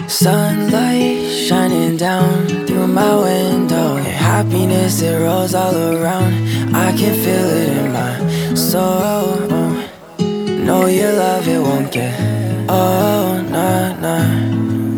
Sunlight shining down through my window, and happiness it rolls all around. I can feel it in my soul. Know your love, it won't get old, nah, nah.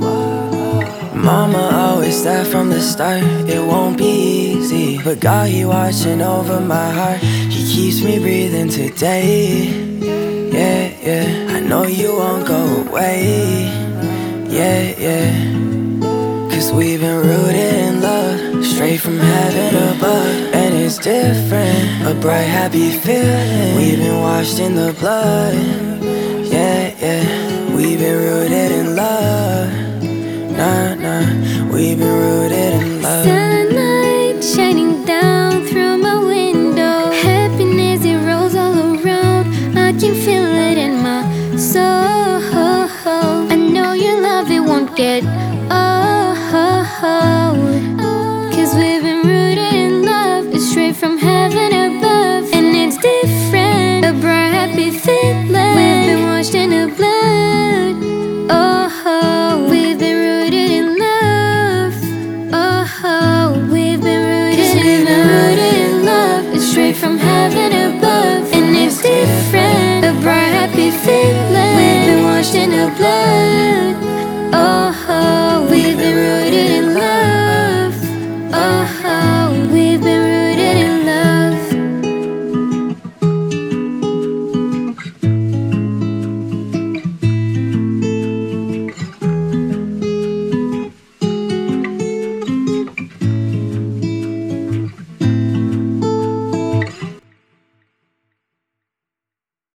Mama always said from the start, it won't be easy, but God, He watching over my heart. He keeps me breathing today. Yeah, yeah, I know you won't go away. Yeah, yeah, 'cause we've been rooted in love, straight from heaven above. And it's different, a bright, happy feeling. We've been washed in the blood. Yeah, yeah, we've been rooted in love. Nah, nah, we've been rooted in love.